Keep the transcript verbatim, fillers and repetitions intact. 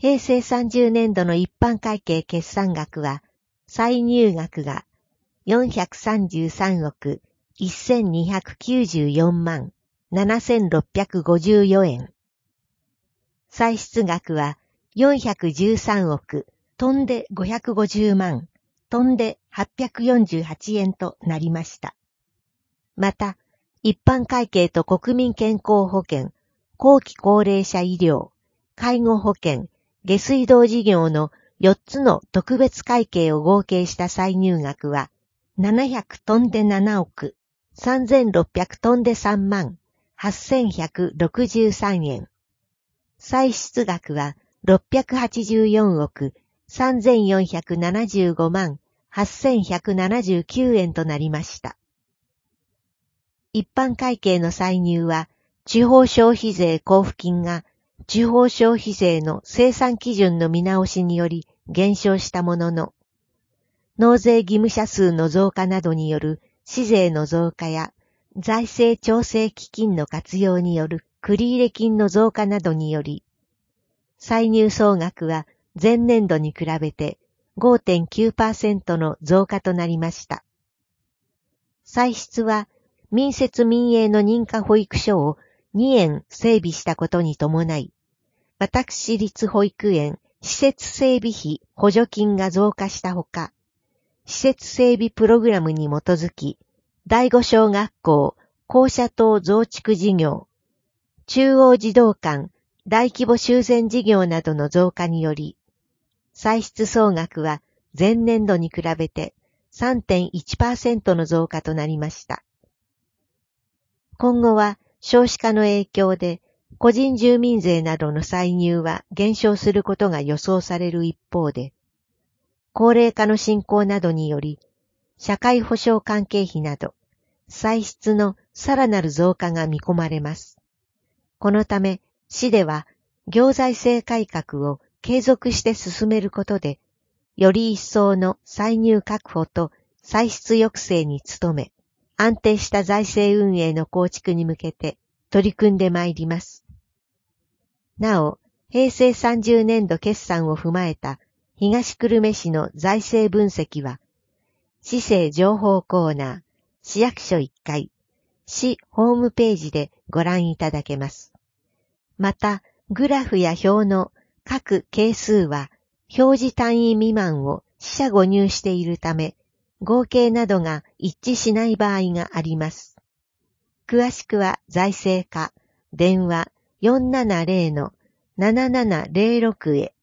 平成さんじゅうねんどの一般会計決算額は、歳入額がよんひゃくさんじゅうさんおくせんにひゃくきゅうじゅうよんまんななせんろっぴゃくごじゅうよえん。歳出額はよんひゃくじゅうさんおく飛んでごひゃくごじゅうまん、飛んではっぴゃくよんじゅうはちえんとなりました。また、一般会計と国民健康保険、後期高齢者医療、介護保険、下水道事業のよっつの特別会計を合計した歳入額は、ななひゃく飛んでななおく、さんぜんろっぴゃく飛んでさんまん、はっせんひゃくろくじゅうさんえん。歳出額はろっぴゃくはちじゅうよんおく、さんぜんよんひゃくななじゅうごまん、はっせんひゃくななじゅうきゅうえんとなりました。一般会計の歳入は、地方消費税交付金が地方消費税の生産基準の見直しにより減少したものの、納税義務者数の増加などによる市税の増加や財政調整基金の活用による繰入金の増加などにより、歳入総額は前年度に比べて ごてんきゅうパーセント の増加となりました。歳出は民設民営の認可保育所をにえん整備したことに伴い、私立保育園施設整備費補助金が増加したほか、施設整備プログラムに基づき、第五小学校校舎等増築事業、中央児童館大規模修繕事業などの増加により、歳出総額は前年度に比べて さんてんいちパーセント の増加となりました。今後は少子化の影響で個人住民税などの歳入は減少することが予想される一方で、高齢化の進行などにより社会保障関係費など歳出のさらなる増加が見込まれます。このため市では行財政改革を継続して進めることで、より一層の歳入確保と歳出抑制に努め、安定した財政運営の構築に向けて取り組んでまいります。なお、平成さんじゅうねんど決算を踏まえた東久留米市の財政分析は、市政情報コーナー、市役所いっかい、市ホームページでご覧いただけます。また、グラフや表の各係数は表示単位未満を四捨五入しているため、合計などが一致しない場合があります。詳しくは財政課、電話 よんななゼロのななななゼロろく へ。